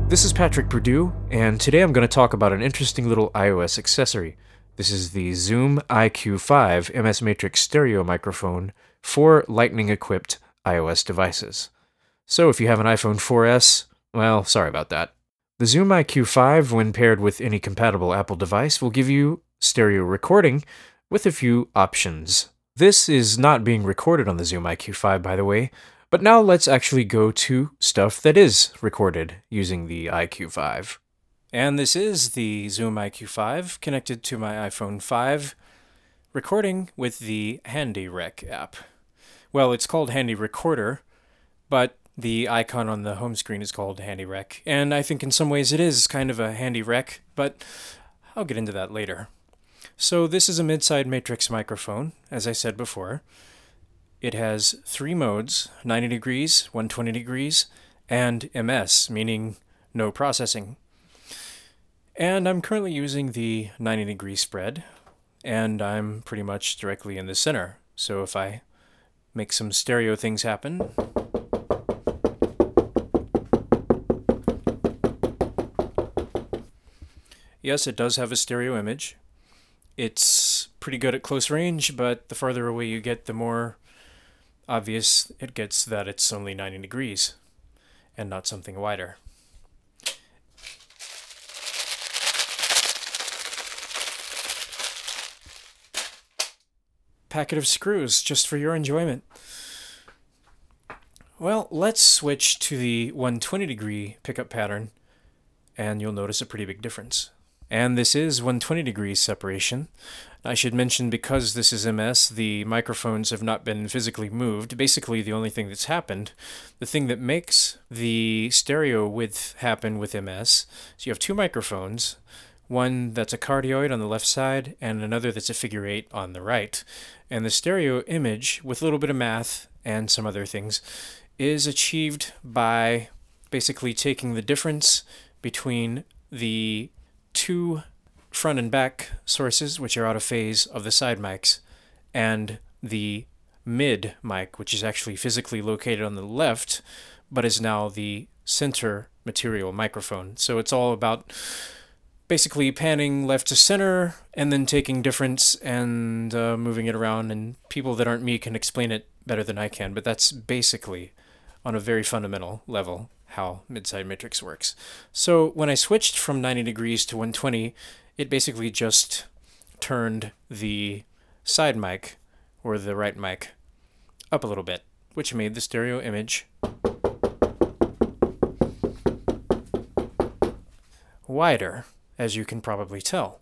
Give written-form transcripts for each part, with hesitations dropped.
This is Patrick Purdue, and today I'm going to talk about an interesting little iOS accessory. This is the Zoom IQ5 MS Matrix stereo microphone for Lightning-equipped iOS devices. So if you have an iPhone 4S, well, sorry about that. The Zoom IQ5, when paired with any compatible Apple device, will give you stereo recording with a few options. This is not being recorded on the Zoom IQ5, by the way, but now let's actually go to stuff that is recorded using the IQ5. And this is the Zoom IQ5 connected to my iPhone 5, recording with the HandyRec app. Well, it's called Handy Recorder, but the icon on the home screen is called HandyRec, and I think in some ways it is kind of a handy rec, but I'll get into that later. So this is a mid-side matrix microphone, as I said before. It has 3 modes, 90 degrees, 120 degrees, and MS, meaning no processing. And I'm currently using the 90 degree spread, and I'm pretty much directly in the center. So if I make some stereo things happen, yes, it does have a stereo image. It's pretty good at close range, but the farther away you get, the more obvious it gets that it's only 90 degrees and not something wider. Packet of screws just for your enjoyment. Well, let's switch to the 120 degree pickup pattern and you'll notice a pretty big difference. And this is 120 degrees separation. I should mention, because this is MS, the microphones have not been physically moved. Basically, the only thing that's happened, the thing that makes the stereo width happen with MS, so you have 2 microphones, one that's a cardioid on the left side and another that's a figure 8 on the right. And the stereo image, with a little bit of math and some other things, is achieved by basically taking the difference between the 2 front and back sources, which are out of phase, of the side mics, and the mid mic, which is actually physically located on the left, but is now the center material microphone. So it's all about basically panning left to center and then taking difference and moving it around, and people that aren't me can explain it better than I can, but that's basically, on a very fundamental level, how mid-side matrix works. So when I switched from 90 degrees to 120, it basically just turned the side mic, or the right mic, up a little bit, which made the stereo image wider, as you can probably tell.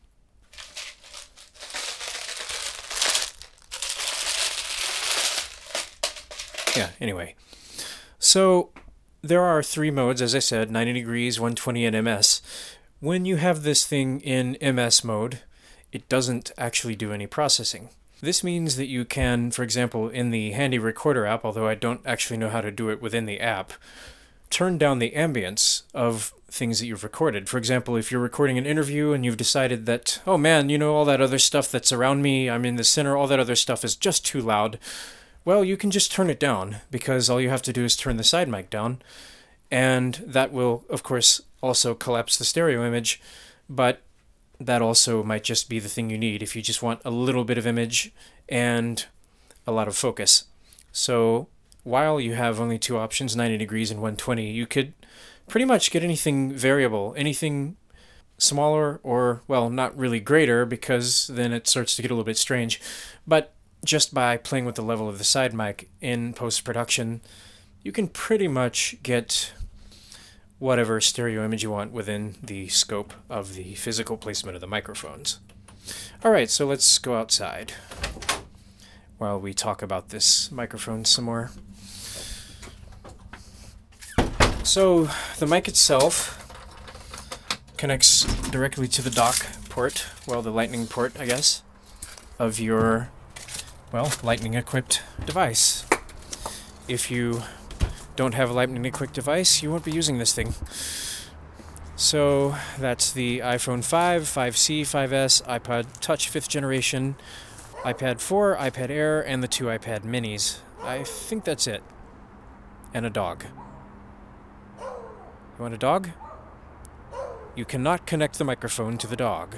Yeah, anyway. So there are 3 modes, as I said, 90 degrees, 120, and MS. When you have this thing in MS mode, it doesn't actually do any processing. This means that you can, for example, in the Handy Recorder app, although I don't actually know how to do it within the app, turn down the ambience of things that you've recorded. For example, if you're recording an interview and you've decided that, oh man, all that other stuff that's around me, I'm in the center, all that other stuff is just too loud, well, you can just turn it down, because all you have to do is turn the side mic down, and that will, of course, also collapse the stereo image, but that also might just be the thing you need if you just want a little bit of image and a lot of focus. So while you have only 2 options, 90 degrees and 120, you could pretty much get anything variable, anything smaller or, well, not really greater, because then it starts to get a little bit strange, but just by playing with the level of the side mic in post-production, you can pretty much get whatever stereo image you want within the scope of the physical placement of the microphones. Alright, so let's go outside while we talk about this microphone some more. So the mic itself connects directly to the dock port, well, the lightning port, I guess, of your, well, lightning-equipped device. If you don't have a lightning-equipped device, you won't be using this thing. So that's the iPhone 5, 5C, 5S, iPod Touch 5th generation, iPad 4, iPad Air, and the 2 iPad minis. I think that's it. And a dog. You want a dog? You cannot connect the microphone to the dog.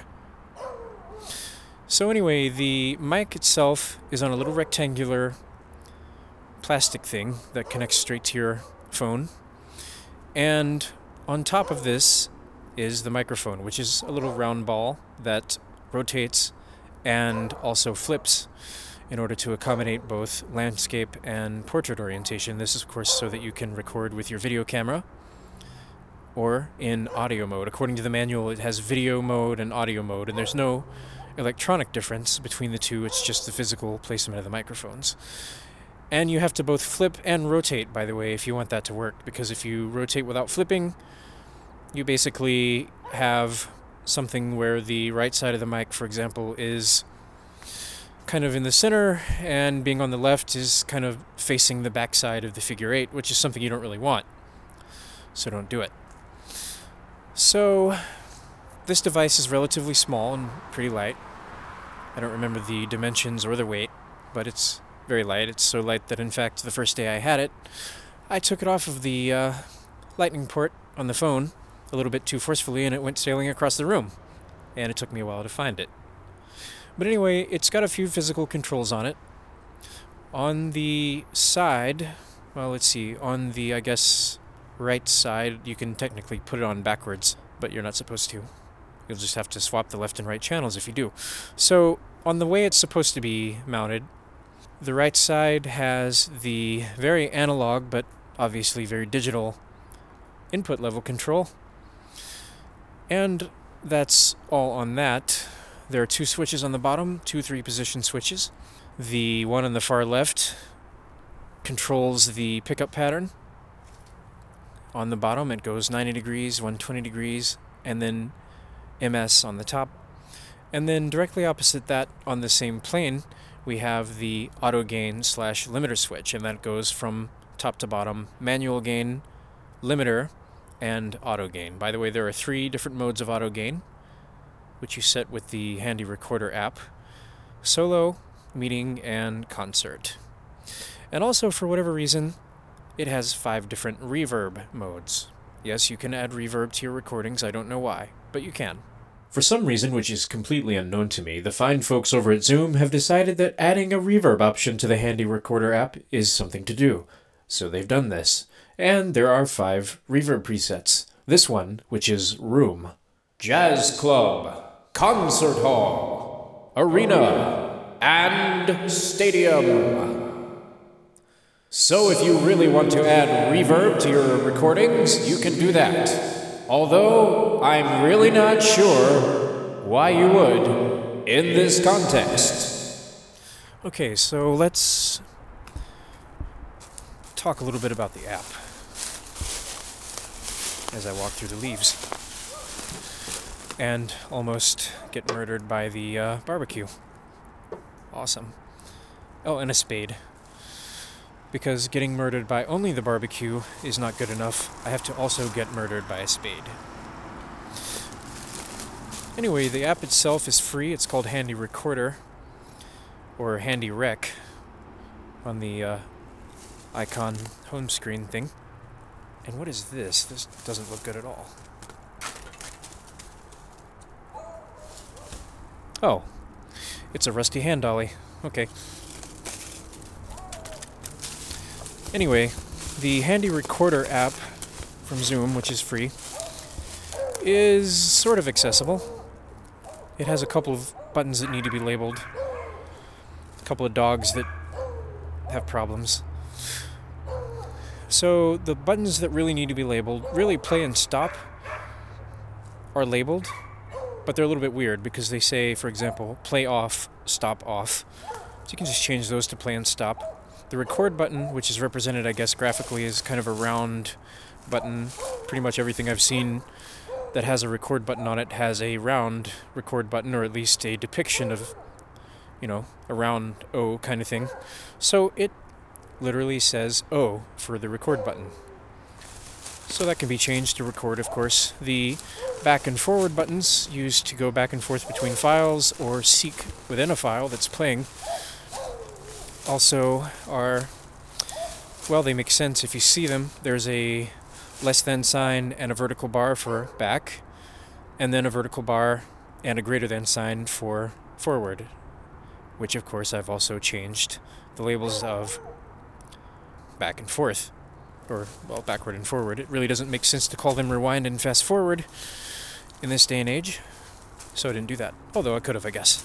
So anyway, the mic itself is on a little rectangular plastic thing that connects straight to your phone. And on top of this is the microphone, which is a little round ball that rotates and also flips in order to accommodate both landscape and portrait orientation. This is, of course, so that you can record with your video camera or in audio mode. According to the manual, it has video mode and audio mode, and there's no electronic difference between the two. It's just the physical placement of the microphones. And you have to both flip and rotate, by the way, if you want that to work, because if you rotate without flipping, you basically have something where the right side of the mic, for example, is kind of in the center, and being on the left is kind of facing the back side of the figure 8, which is something you don't really want. So don't do it. So this device is relatively small and pretty light. I don't remember the dimensions or the weight, but it's very light. It's so light that, in fact, the first day I had it, I took it off of the lightning port on the phone a little bit too forcefully, and it went sailing across the room. And it took me a while to find it. But anyway, it's got a few physical controls on it. On the side, well, let's see, on the, I guess, right side, you can technically put it on backwards, but you're not supposed to. You'll just have to swap the left and right channels if you do. So, on the way it's supposed to be mounted, the right side has the very analog, but obviously very digital input level control. And that's all on that. There are 2 switches on the bottom, 2 3-position switches. The one on the far left controls the pickup pattern. On the bottom, it goes 90 degrees, 120 degrees, and then MS on the top. And then directly opposite that, on the same plane, we have the auto gain / limiter switch, and that goes from top to bottom: manual gain, limiter, and auto gain. By the way, there are 3 different modes of auto gain, which you set with the Handy Recorder app: solo, meeting, and concert. And also, for whatever reason, it has 5 different reverb modes. Yes, you can add reverb to your recordings. I don't know why, but you can. For some reason, which is completely unknown to me, the fine folks over at Zoom have decided that adding a reverb option to the Handy Recorder app is something to do. So they've done this. And there are 5 reverb presets. This one, which is Room, Jazz Club, Concert Hall, Arena, and Stadium. So if you really want to add reverb to your recordings, you can do that. Although I'm really not sure why you would in this context. Okay, so let's talk a little bit about the app as I walk through the leaves and almost get murdered by the barbecue. Awesome. Oh, and a spade. Because getting murdered by only the barbecue is not good enough. I have to also get murdered by a spade. Anyway, the app itself is free. It's called Handy Recorder, or Handy Rec, on the icon home screen thing. And what is this? This doesn't look good at all. Oh, it's a rusty hand dolly. Okay. Anyway, the Handy Recorder app from Zoom, which is free, is sort of accessible. It has a couple of buttons that need to be labeled, a couple of dogs that have problems. So the buttons that really need to be labeled, really play and stop, are labeled, but they're a little bit weird because they say, for example, play off, stop off. So you can just change those to play and stop. The record button, which is represented, I guess, graphically as kind of a round button. Pretty much everything I've seen that has a record button on it has a round record button, or at least a depiction of, a round O kind of thing. So it literally says O for the record button. So that can be changed to record, of course. The back and forward buttons, used to go back and forth between files or seek within a file that's playing, also are, well, they make sense if you see them. There's a less than sign and a vertical bar for back, and then a vertical bar and a greater than sign for forward, which of course I've also changed the labels of back and forth, or, well, backward and forward. It really doesn't make sense to call them rewind and fast forward in this day and age, so I didn't do that. Although I could have, I guess.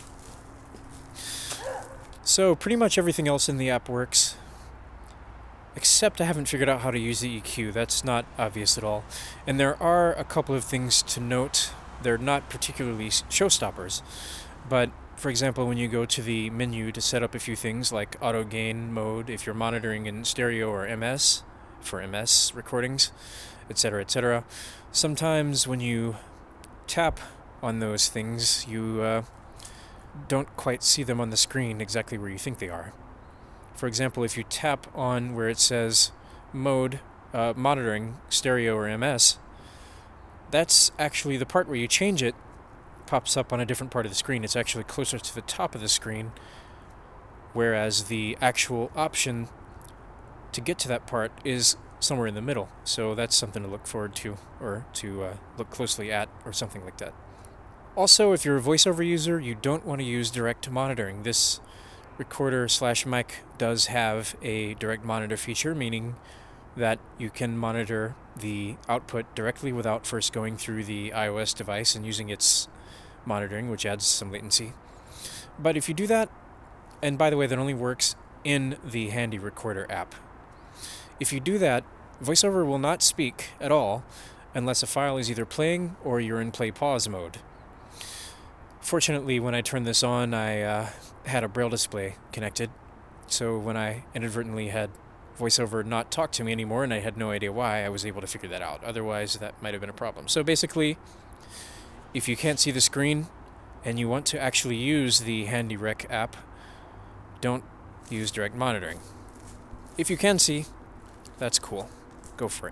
So pretty much everything else in the app works, except I haven't figured out how to use the EQ. That's not obvious at all. And there are a couple of things to note. They're not particularly showstoppers, but for example, when you go to the menu to set up a few things like auto gain mode, if you're monitoring in stereo or MS, for MS recordings, etc., sometimes when you tap on those things, you don't quite see them on the screen exactly where you think they are. For example, if you tap on where it says mode, monitoring stereo or MS, that's actually the part where you change it pops up on a different part of the screen. It's actually closer to the top of the screen, whereas the actual option to get to that part is somewhere in the middle. So that's something to look forward to, or to look closely at, or something like that. Also, if you're a VoiceOver user, you don't want to use direct monitoring. This recorder/mic does have a direct monitor feature, meaning that you can monitor the output directly without first going through the iOS device and using its monitoring, which adds some latency. But if you do that, and by the way, that only works in the Handy Recorder app. If you do that, VoiceOver will not speak at all unless a file is either playing or you're in play pause mode. Fortunately, when I turned this on, I had a Braille display connected, so when I inadvertently had VoiceOver not talk to me anymore and I had no idea why, I was able to figure that out. Otherwise, that might have been a problem. So basically, if you can't see the screen and you want to actually use the Handy Rec app, don't use direct monitoring. If you can see, that's cool. Go for it.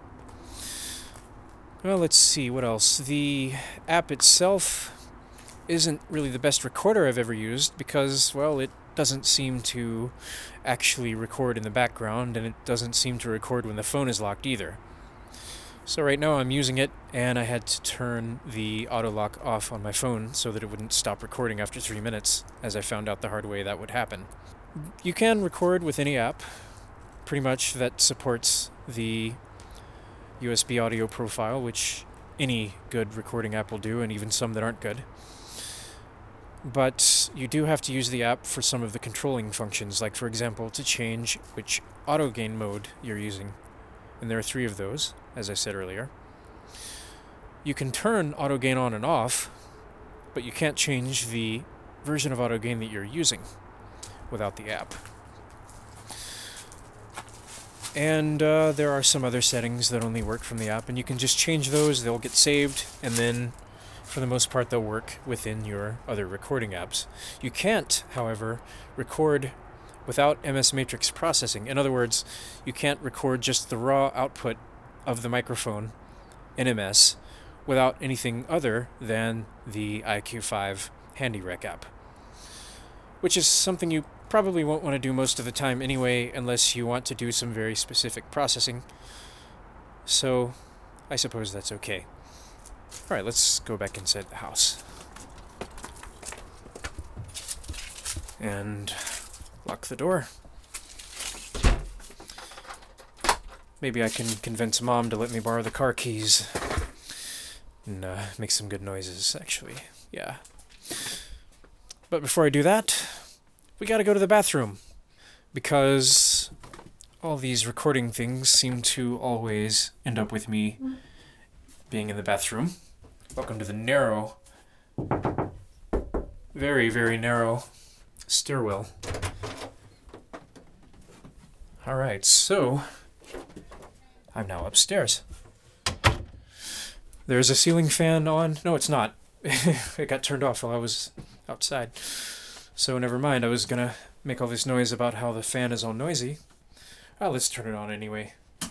Well, let's see, what else? The app itself isn't really the best recorder I've ever used because, well, it doesn't seem to actually record in the background, and it doesn't seem to record when the phone is locked either. So right now I'm using it, and I had to turn the auto lock off on my phone so that it wouldn't stop recording after 3 minutes, as I found out the hard way that would happen. You can record with any app, pretty much, that supports the USB audio profile, which any good recording app will do, and even some that aren't good. But you do have to use the app for some of the controlling functions, like, for example, to change which auto gain mode you're using. And there are 3 of those, as I said earlier. You can turn auto gain on and off, but you can't change the version of auto gain that you're using without the app. And there are some other settings that only work from the app, and you can just change those. They'll get saved, and then for the most part they'll work within your other recording apps. You can't, however, record without MS Matrix processing. In other words, you can't record just the raw output of the microphone in MS without anything other than the iQ5 Handy Rec app, which is something you probably won't want to do most of the time anyway, unless you want to do some very specific processing. So I suppose that's okay. Alright, let's go back inside the house and lock the door. Maybe I can convince Mom to let me borrow the car keys and make some good noises, actually. Yeah. But before I do that, we gotta go to the bathroom, because all these recording things seem to always end up with me being in the bathroom. Welcome to the narrow, very, very narrow stairwell. Alright, so I'm now upstairs. There's a ceiling fan on. No, it's not. It got turned off while I was outside. So never mind, I was gonna make all this noise about how the fan is all noisy. Oh, let's turn it on anyway.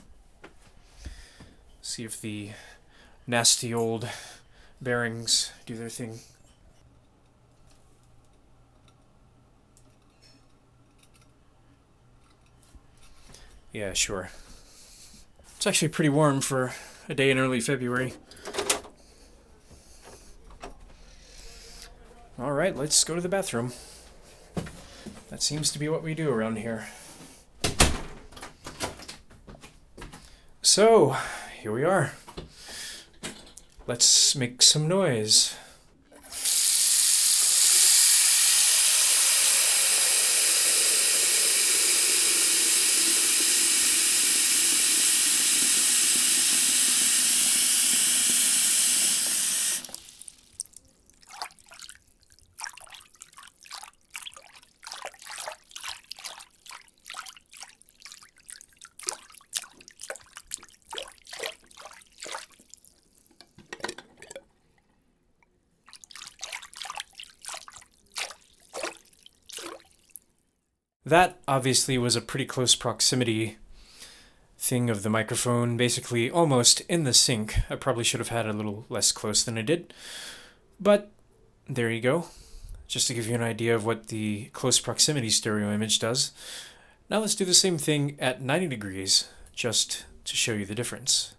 See if the nasty old bearings do their thing. Yeah, sure. It's actually pretty warm for a day in early February. Alright, let's go to the bathroom. That seems to be what we do around here. So, here we are. Let's make some noise. That obviously was a pretty close proximity thing of the microphone, basically almost in the sync. I probably should have had a little less close than I did, but there you go. Just to give you an idea of what the close proximity stereo image does. Now let's do the same thing at 90 degrees, just to show you the difference.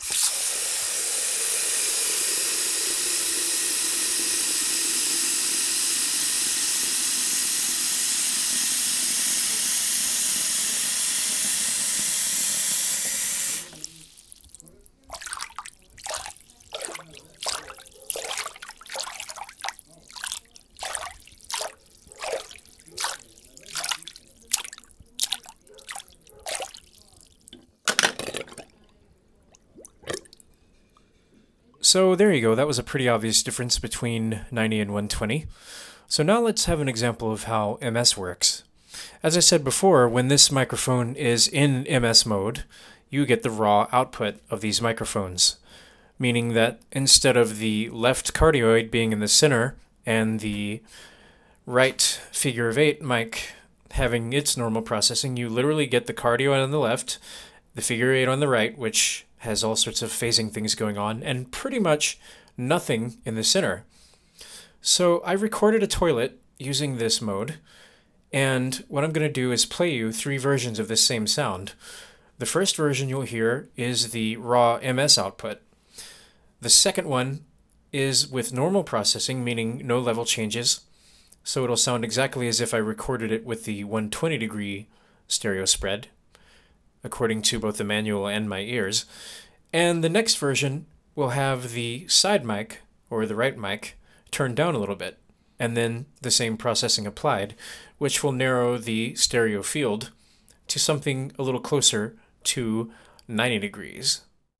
So there you go, that was a pretty obvious difference between 90 and 120. So now let's have an example of how MS works. As I said before, when this microphone is in MS mode, you get the raw output of these microphones, meaning that instead of the left cardioid being in the center and the right figure of 8 mic having its normal processing, you literally get the cardioid on the left, the figure 8 on the right, which has all sorts of phasing things going on, and pretty much nothing in the center. So I recorded a toilet using this mode, and what I'm going to do is play you 3 versions of this same sound. The first version you'll hear is the raw MS output. The second one is with normal processing, meaning no level changes, so it'll sound exactly as if I recorded it with the 120 degree stereo spread, according to both the manual and my ears. And the next version will have the side mic, or the right mic, turned down a little bit, and then the same processing applied, which will narrow the stereo field to something a little closer to 90 degrees.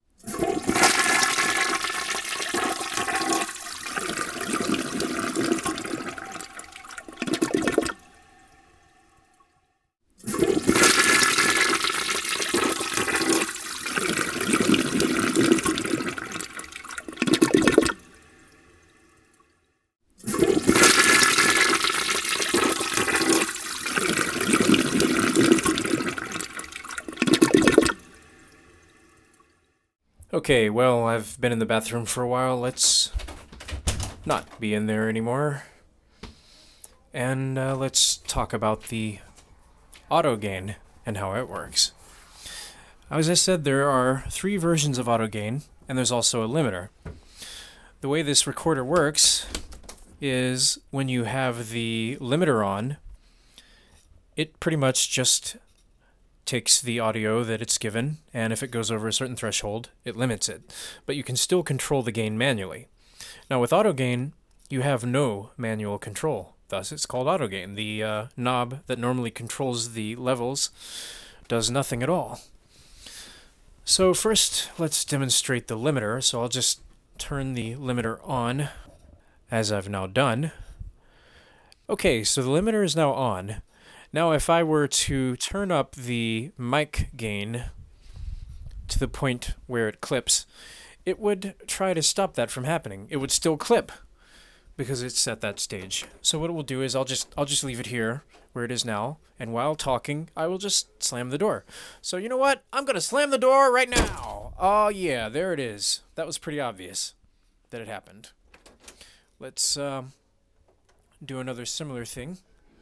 Okay, well, I've been in the bathroom for a while. Let's not be in there anymore. And let's talk about the auto gain and how it works. As I said, there are 3 versions of auto gain, and there's also a limiter. The way this recorder works is when you have the limiter on, it pretty much just takes the audio that it's given, and if it goes over a certain threshold, it limits it. But you can still control the gain manually. Now with auto gain, you have no manual control. Thus it's called auto gain. The knob that normally controls the levels does nothing at all. So first, let's demonstrate the limiter. So I'll just turn the limiter on, as I've now done. Okay, so the limiter is now on. Now if I were to turn up the mic gain to the point where it clips, it would try to stop that from happening. It would still clip because it's at that stage. So what it will do is I'll just leave it here where it is now, and while talking, I will just slam the door. So you know what? I'm gonna slam the door right now. Oh yeah, there it is. That was pretty obvious that it happened. Let's do another similar thing.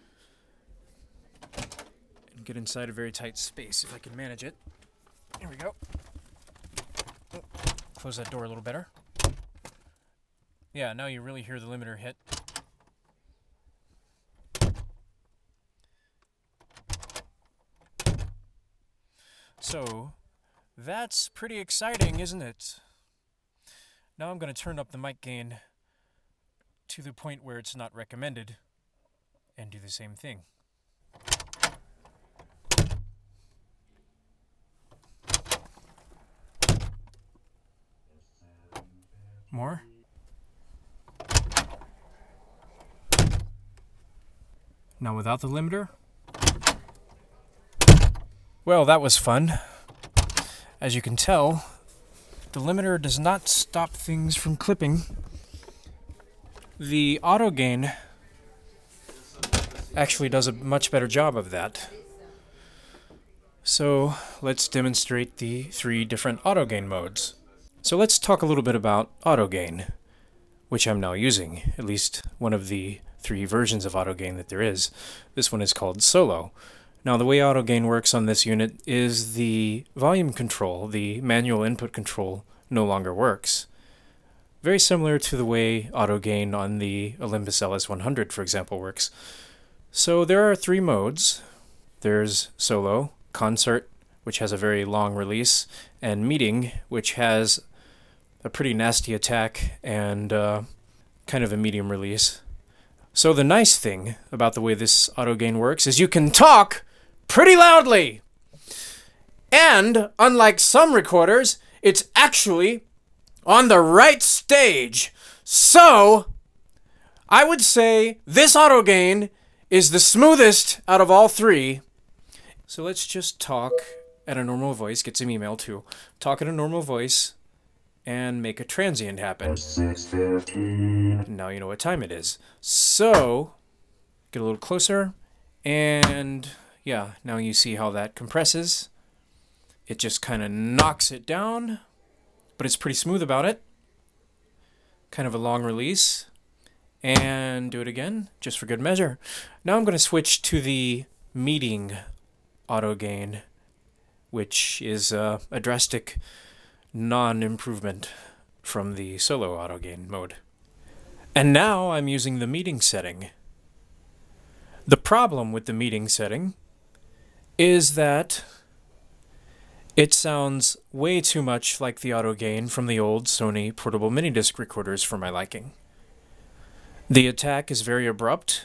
And get inside a very tight space if I can manage it. Here we go. close that door a little better. Yeah, now you really hear the limiter hit. So, that's pretty exciting, isn't it? Now I'm going to turn up the mic gain to the point where it's not recommended and do the same thing. More. Now without the limiter. Well, that was fun. As you can tell, the limiter does not stop things from clipping. The auto gain actually does a much better job of that. So let's demonstrate the 3 different auto gain modes. So let's talk a little bit about auto gain, which I'm now using, at least one of the 3 versions of auto gain that there is. This one is called Solo. Now the way auto gain works on this unit is the volume control, the manual input control, no longer works. Very similar to the way auto gain on the Olympus LS100, for example, works. So there are 3 modes. There's Solo, Concert, which has a very long release, and Meeting, which has a pretty nasty attack and kind of a medium release. So the nice thing about the way this auto gain works is you can talk pretty loudly. And unlike some recorders, it's actually on the right stage. So I would say this auto gain is the smoothest out of all 3. So let's just talk at a normal voice, get some email too. Talk at a normal voice and make a transient happen. 6:15. Now you know what time it is. So get a little closer, and yeah, now you see how that compresses. It just kind of knocks it down, but it's pretty smooth about it. Kind of a long release. And do it again, just for good measure. Now I'm going to switch to the Meeting auto gain, which is a drastic non-improvement from the Solo auto gain mode. And now I'm using the Meeting setting. The problem with the Meeting setting is that it sounds way too much like the auto gain from the old Sony portable mini disc recorders for my liking. The attack is very abrupt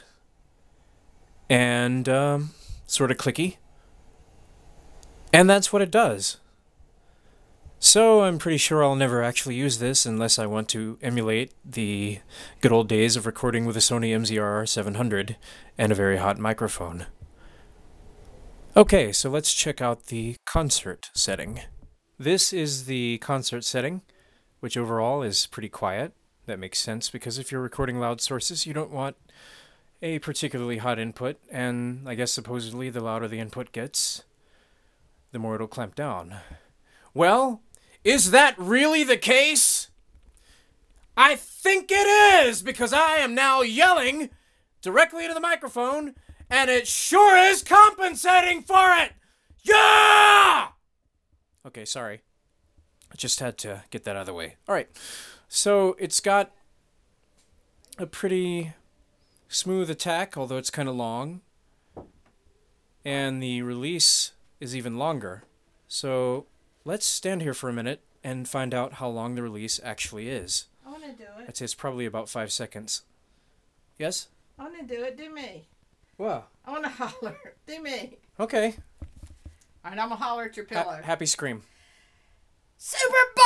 and sort of clicky. And that's what it does. So I'm pretty sure I'll never actually use this unless I want to emulate the good old days of recording with a Sony MZR 700 and a very hot microphone. Okay, so let's check out the concert setting. This is the concert setting, which overall is pretty quiet. That makes sense because if you're recording loud sources, you don't want a particularly hot input, and I guess supposedly the louder the input gets, the more it'll clamp down. Well, is that really the case? I think it is, because I am now yelling directly into the microphone, and it sure is compensating for it! Yeah! Okay, sorry. I just had to get that out of the way. All right. So it's got a pretty smooth attack, although it's kind of long. And the release is even longer. So let's stand here for a minute and find out how long the release actually is. I want to do it. I'd say it's probably about 5 seconds. Yes? I want to do it. Do me. What? I want to holler. Do me. Okay. All right, I'm going to holler at your pillow. Happy scream. Super Bowl!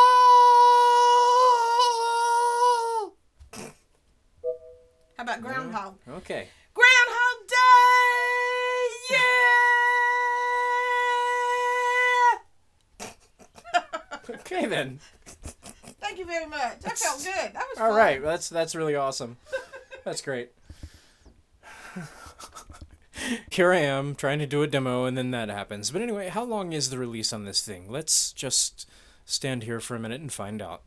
How about Groundhog? Okay. Groundhog Day! Yeah! Okay then. Thank you very much. That felt good. That was All fun. right. That's really awesome. That's great. Here I am trying to do a demo and then that happens. But anyway, how long is the release on this thing? Let's just stand here for a minute and find out.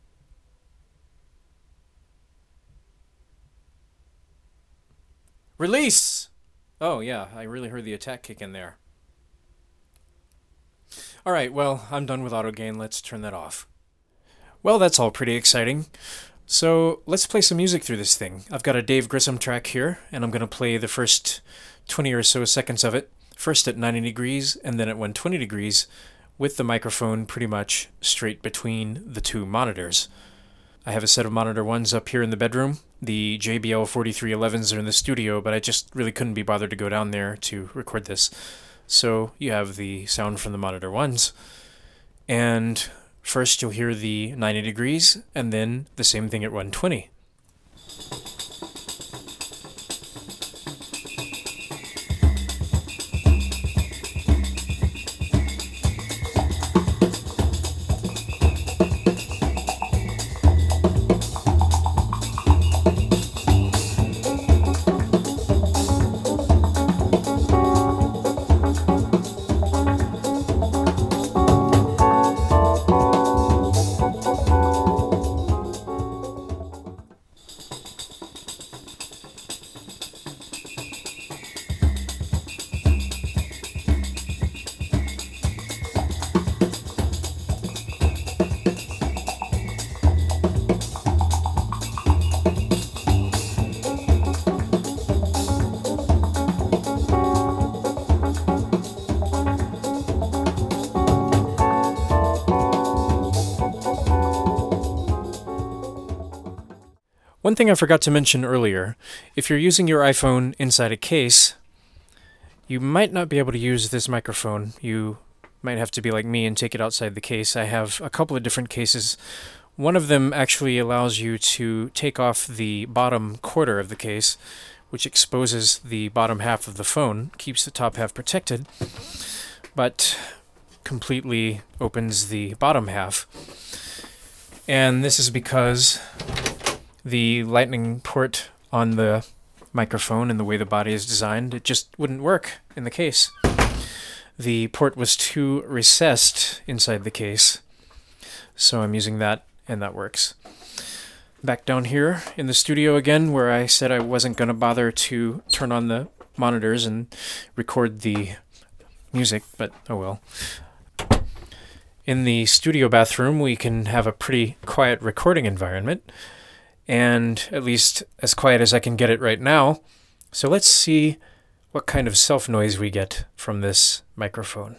Release! Oh yeah, I really heard the attack kick in there. Alright, well, I'm done with auto gain. Let's turn that off. Well, that's all pretty exciting. So let's play some music through this thing. I've got a Dave Grissom track here, and I'm going to play the first 20 or so seconds of it, first at 90 degrees and then at 120 degrees, with the microphone pretty much straight between the two monitors. I have a set of monitor ones up here in the bedroom. The JBL 4311s are in the studio, but I just really couldn't be bothered to go down there to record this. So you have the sound from the monitor ones. And first you'll hear the 90 degrees, and then the same thing at 120. One thing I forgot to mention earlier, if you're using your iPhone inside a case, you might not be able to use this microphone. You might have to be like me and take it outside the case. I have a couple of different cases. One of them actually allows you to take off the bottom quarter of the case, which exposes the bottom half of the phone, keeps the top half protected, but completely opens the bottom half. And this is because the lightning port on the microphone and the way the body is designed, it just wouldn't work in the case. The port was too recessed inside the case, so I'm using that, and that works. Back down here in the studio again, where I said I wasn't going to bother to turn on the monitors and record the music, but oh well. In the studio bathroom, we can have a pretty quiet recording environment, and at least as quiet as I can get it right now. So let's see what kind of self-noise we get from this microphone.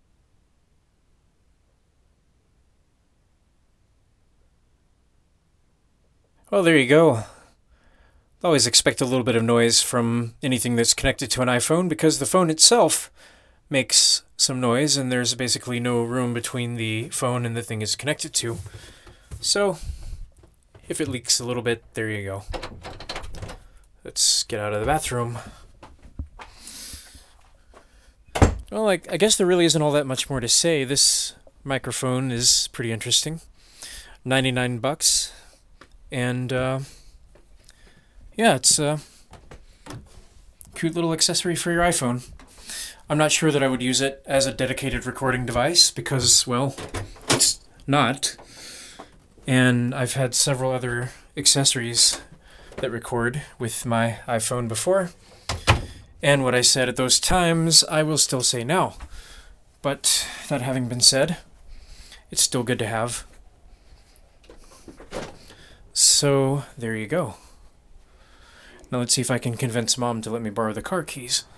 Well, there you go. Always expect a little bit of noise from anything that's connected to an iPhone, because the phone itself makes some noise, and there's basically no room between the phone and the thing it's connected to. So if it leaks a little bit, there you go. Let's get out of the bathroom. Well, I guess there really isn't all that much more to say. This microphone is pretty interesting. $99. And, yeah, it's a cute little accessory for your iPhone. I'm not sure that I would use it as a dedicated recording device because, well, it's not. And I've had several other accessories that record with my iPhone before. And what I said at those times, I will still say now. But that having been said, it's still good to have. So there you go. Now let's see if I can convince Mom to let me borrow the car keys.